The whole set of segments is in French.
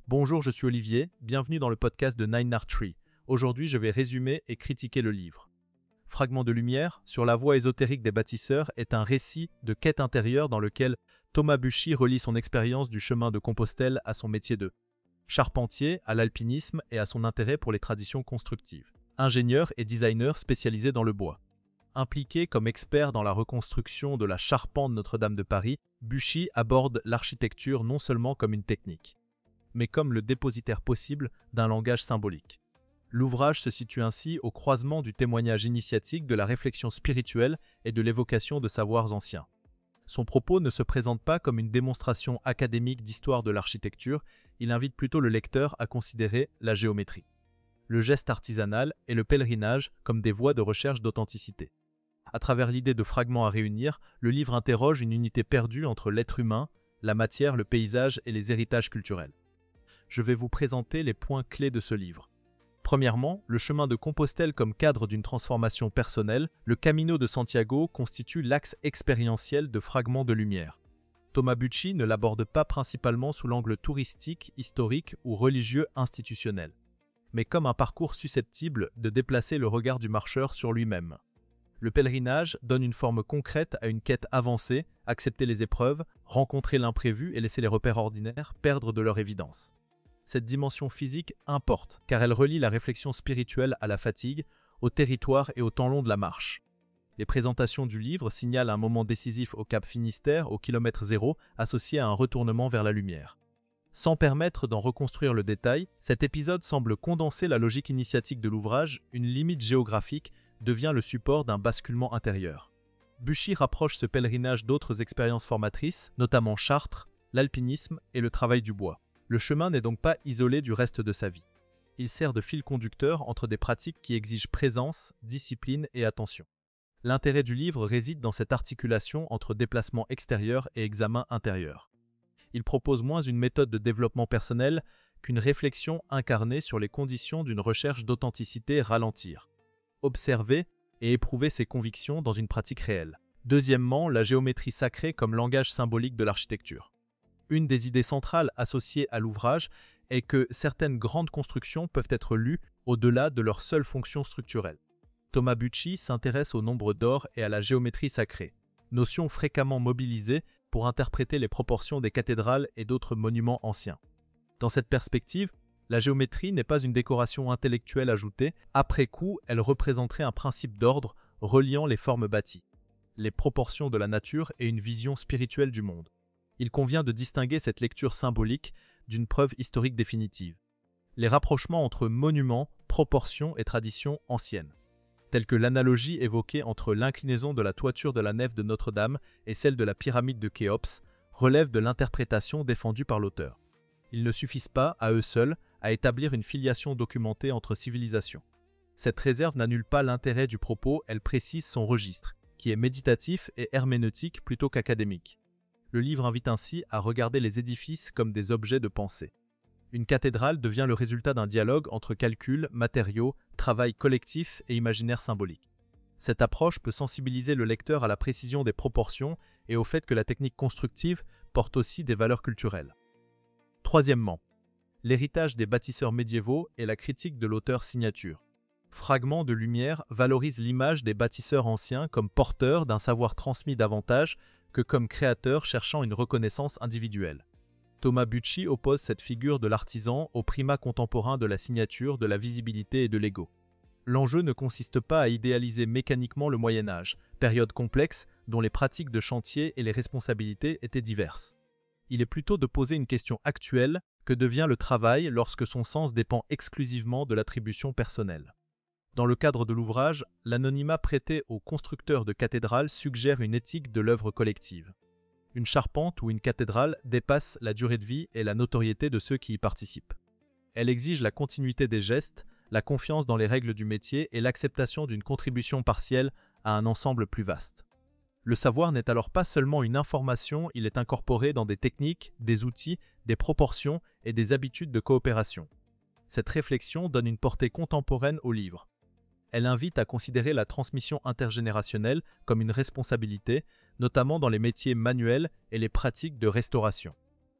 Bonjour, je suis Olivier, bienvenue dans le podcast de Nine Art Tree. Aujourd'hui, je vais résumer et critiquer le livre. Fragment de lumière, sur la voie ésotérique des bâtisseurs, est un récit de quête intérieure dans lequel Thomas Bucchi relie son expérience du chemin de Compostelle à son métier de charpentier, à l'alpinisme et à son intérêt pour les traditions constructives. Ingénieur et designer spécialisé dans le bois. Impliqué comme expert dans la reconstruction de la charpente Notre-Dame de Paris, Bucchi aborde l'architecture non seulement comme une technique, mais comme le dépositaire possible d'un langage symbolique. L'ouvrage se situe ainsi au croisement du témoignage initiatique, de la réflexion spirituelle et de l'évocation de savoirs anciens. Son propos ne se présente pas comme une démonstration académique d'histoire de l'architecture, il invite plutôt le lecteur à considérer la géométrie, le geste artisanal et le pèlerinage comme des voies de recherche d'authenticité. À travers l'idée de fragments à réunir, le livre interroge une unité perdue entre l'être humain, la matière, le paysage et les héritages culturels. Je vais vous présenter les points clés de ce livre. Premièrement, le chemin de Compostelle comme cadre d'une transformation personnelle, le Camino de Santiago constitue l'axe expérientiel de Fragments de lumière. Thomas Bucchi ne l'aborde pas principalement sous l'angle touristique, historique ou religieux institutionnel, mais comme un parcours susceptible de déplacer le regard du marcheur sur lui-même. Le pèlerinage donne une forme concrète à une quête avancée, accepter les épreuves, rencontrer l'imprévu et laisser les repères ordinaires perdre de leur évidence. Cette dimension physique importe, car elle relie la réflexion spirituelle à la fatigue, au territoire et au temps long de la marche. Les présentations du livre signalent un moment décisif au Cap Finistère, au kilomètre zéro, associé à un retournement vers la lumière. Sans permettre d'en reconstruire le détail, cet épisode semble condenser la logique initiatique de l'ouvrage, une limite géographique devient le support d'un basculement intérieur. Bucchi rapproche ce pèlerinage d'autres expériences formatrices, notamment Chartres, l'alpinisme et le travail du bois. Le chemin n'est donc pas isolé du reste de sa vie. Il sert de fil conducteur entre des pratiques qui exigent présence, discipline et attention. L'intérêt du livre réside dans cette articulation entre déplacement extérieur et examen intérieur. Il propose moins une méthode de développement personnel qu'une réflexion incarnée sur les conditions d'une recherche d'authenticité ralentir. Observer et éprouver ses convictions dans une pratique réelle. Deuxièmement, la géométrie sacrée comme langage symbolique de l'architecture. Une des idées centrales associées à l'ouvrage est que certaines grandes constructions peuvent être lues au-delà de leur seule fonction structurelle. Thomas Bucchi s'intéresse au nombre d'or et à la géométrie sacrée, notion fréquemment mobilisée pour interpréter les proportions des cathédrales et d'autres monuments anciens. Dans cette perspective, la géométrie n'est pas une décoration intellectuelle ajoutée, après coup, elle représenterait un principe d'ordre reliant les formes bâties, les proportions de la nature et une vision spirituelle du monde. Il convient de distinguer cette lecture symbolique d'une preuve historique définitive. Les rapprochements entre monuments, proportions et traditions anciennes, tels que l'analogie évoquée entre l'inclinaison de la toiture de la nef de Notre-Dame et celle de la pyramide de Khéops, relèvent de l'interprétation défendue par l'auteur. Ils ne suffisent pas, à eux seuls, à établir une filiation documentée entre civilisations. Cette réserve n'annule pas l'intérêt du propos, elle précise son registre, qui est méditatif et herméneutique plutôt qu'académique. Le livre invite ainsi à regarder les édifices comme des objets de pensée. Une cathédrale devient le résultat d'un dialogue entre calcul, matériaux, travail collectif et imaginaire symbolique. Cette approche peut sensibiliser le lecteur à la précision des proportions et au fait que la technique constructive porte aussi des valeurs culturelles. Troisièmement, l'héritage des bâtisseurs médiévaux et la critique de l'auteur signature. Fragments de lumière valorise l'image des bâtisseurs anciens comme porteurs d'un savoir transmis davantage que comme créateurs cherchant une reconnaissance individuelle. Thomas Bucchi oppose cette figure de l'artisan au primat contemporain de la signature, de la visibilité et de l'ego. L'enjeu ne consiste pas à idéaliser mécaniquement le Moyen-Âge, période complexe dont les pratiques de chantier et les responsabilités étaient diverses. Il est plutôt de poser une question actuelle: que devient le travail lorsque son sens dépend exclusivement de l'attribution personnelle? Dans le cadre de l'ouvrage, l'anonymat prêté aux constructeurs de cathédrales suggère une éthique de l'œuvre collective. Une charpente ou une cathédrale dépasse la durée de vie et la notoriété de ceux qui y participent. Elle exige la continuité des gestes, la confiance dans les règles du métier et l'acceptation d'une contribution partielle à un ensemble plus vaste. Le savoir n'est alors pas seulement une information, il est incorporé dans des techniques, des outils, des proportions et des habitudes de coopération. Cette réflexion donne une portée contemporaine au livre. Elle invite à considérer la transmission intergénérationnelle comme une responsabilité, notamment dans les métiers manuels et les pratiques de restauration.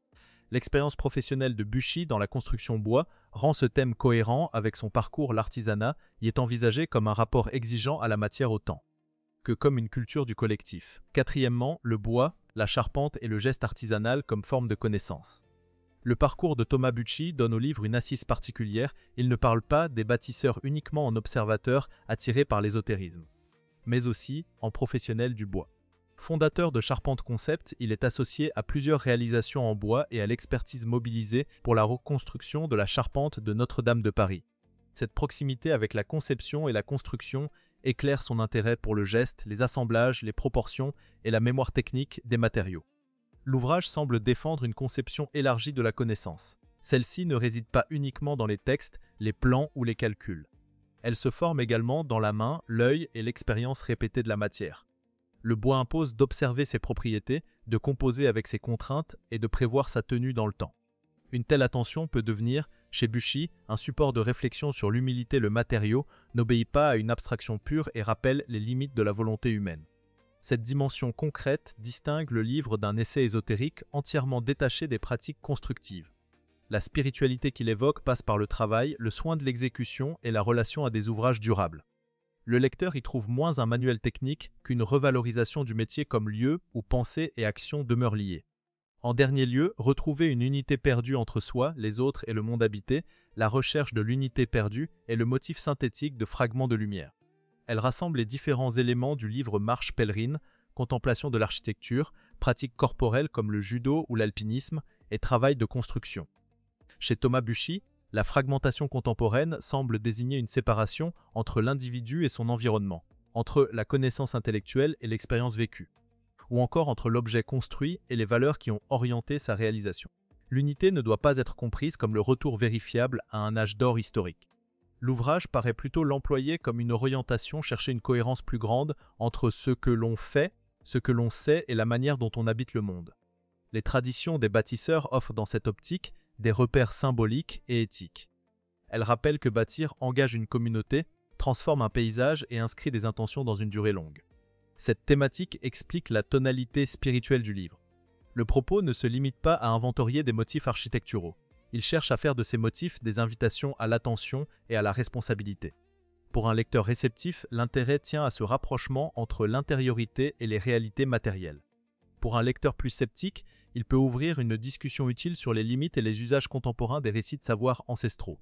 L'expérience professionnelle de Buchy dans la construction bois rend ce thème cohérent avec son parcours. L'artisanat y est envisagé comme un rapport exigeant à la matière autant que comme une culture du collectif. Quatrièmement, le bois, la charpente et le geste artisanal comme forme de connaissance. Le parcours de Thomas Buchy donne au livre une assise particulière. Il ne parle pas des bâtisseurs uniquement en observateurs attirés par l'ésotérisme, mais aussi en professionnels du bois. Fondateur de Charpente Concept, il est associé à plusieurs réalisations en bois et à l'expertise mobilisée pour la reconstruction de la charpente de Notre-Dame de Paris. Cette proximité avec la conception et la construction éclaire son intérêt pour le geste, les assemblages, les proportions et la mémoire technique des matériaux. L'ouvrage semble défendre une conception élargie de la connaissance. Celle-ci ne réside pas uniquement dans les textes, les plans ou les calculs. Elle se forme également dans la main, l'œil et l'expérience répétée de la matière. Le bois impose d'observer ses propriétés, de composer avec ses contraintes et de prévoir sa tenue dans le temps. Une telle attention peut devenir, chez Buchy, un support de réflexion sur l'humilité. Le matériau n'obéit pas à une abstraction pure et rappelle les limites de la volonté humaine. Cette dimension concrète distingue le livre d'un essai ésotérique entièrement détaché des pratiques constructives. La spiritualité qu'il évoque passe par le travail, le soin de l'exécution et la relation à des ouvrages durables. Le lecteur y trouve moins un manuel technique qu'une revalorisation du métier comme lieu où pensée et action demeurent liées. En dernier lieu, retrouver une unité perdue entre soi, les autres et le monde habité, la recherche de l'unité perdue est le motif synthétique de Fragments de lumière. Elle rassemble les différents éléments du livre Marche pèlerine, contemplation de l'architecture, pratiques corporelles comme le judo ou l'alpinisme et travail de construction. Chez Thomas Buchy, la fragmentation contemporaine semble désigner une séparation entre l'individu et son environnement, entre la connaissance intellectuelle et l'expérience vécue, ou encore entre l'objet construit et les valeurs qui ont orienté sa réalisation. L'unité ne doit pas être comprise comme le retour vérifiable à un âge d'or historique. L'ouvrage paraît plutôt l'employer comme une orientation, chercher une cohérence plus grande entre ce que l'on fait, ce que l'on sait et la manière dont on habite le monde. Les traditions des bâtisseurs offrent dans cette optique des repères symboliques et éthiques. Elle rappelle que bâtir engage une communauté, transforme un paysage et inscrit des intentions dans une durée longue. Cette thématique explique la tonalité spirituelle du livre. Le propos ne se limite pas à inventorier des motifs architecturaux. Il cherche à faire de ces motifs des invitations à l'attention et à la responsabilité. Pour un lecteur réceptif, l'intérêt tient à ce rapprochement entre l'intériorité et les réalités matérielles. Pour un lecteur plus sceptique, il peut ouvrir une discussion utile sur les limites et les usages contemporains des récits de savoir ancestraux.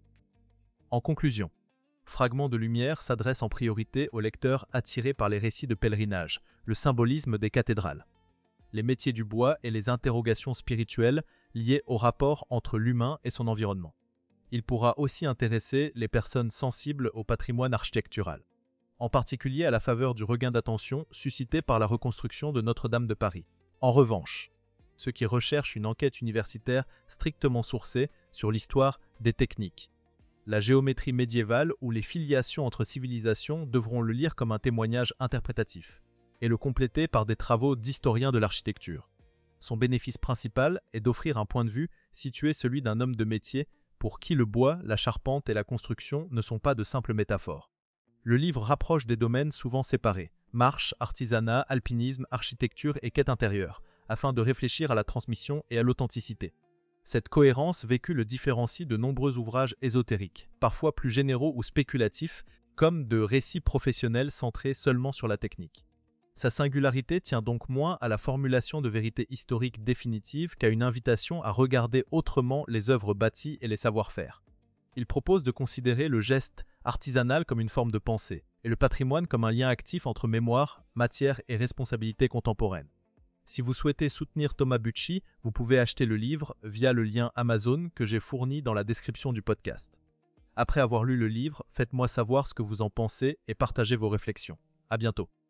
En conclusion, Fragments de lumière s'adresse en priorité aux lecteurs attirés par les récits de pèlerinage, le symbolisme des cathédrales, les métiers du bois et les interrogations spirituelles liées au rapport entre l'humain et son environnement. Il pourra aussi intéresser les personnes sensibles au patrimoine architectural, en particulier à la faveur du regain d'attention suscité par la reconstruction de Notre-Dame de Paris. En revanche, ceux qui recherchent une enquête universitaire strictement sourcée sur l'histoire des techniques, la géométrie médiévale ou les filiations entre civilisations devront le lire comme un témoignage interprétatif et le compléter par des travaux d'historiens de l'architecture. Son bénéfice principal est d'offrir un point de vue situé celui d'un homme de métier pour qui le bois, la charpente et la construction ne sont pas de simples métaphores. Le livre rapproche des domaines souvent séparés, marche, artisanat, alpinisme, architecture et quête intérieure, afin de réfléchir à la transmission et à l'authenticité. Cette cohérence vécue le différencie de nombreux ouvrages ésotériques, parfois plus généraux ou spéculatifs, comme de récits professionnels centrés seulement sur la technique. Sa singularité tient donc moins à la formulation de vérités historiques définitives qu'à une invitation à regarder autrement les œuvres bâties et les savoir-faire. Il propose de considérer le geste artisanal comme une forme de pensée, et le patrimoine comme un lien actif entre mémoire, matière et responsabilité contemporaine. Si vous souhaitez soutenir Thomas Buchy, vous pouvez acheter le livre via le lien Amazon que j'ai fourni dans la description du podcast. Après avoir lu le livre, faites-moi savoir ce que vous en pensez et partagez vos réflexions. À bientôt.